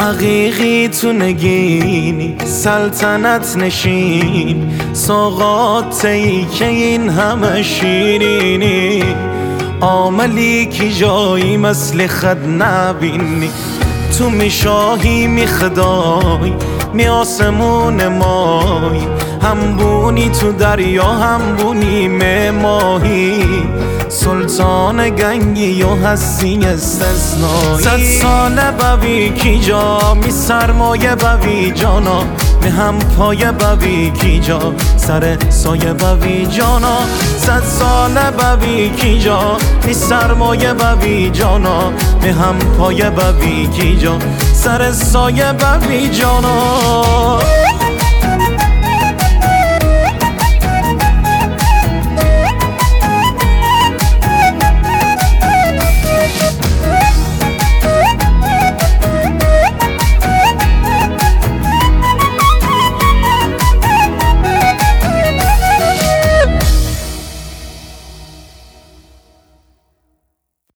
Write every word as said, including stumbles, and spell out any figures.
عقیقی تو نگینی سلطنت نشین، سوغاتی که این همه شیرینی، عاملی که جایی مثل خد نبینی. تو می شاهی می خدای می آسمون مای، هم بونی تو دریا هم بونی می ماهی، سلطان گنگی و هستی استثنایی. صد ساله بوی کی جا می سرمایه بوی جانا، می هم پایه بوی کی جا سر سایه بوی جانا. صد ساله بوی کی جا می سرمایه بوی جانا، می هم پایه بوی کی جا سر سایه بوی جانا.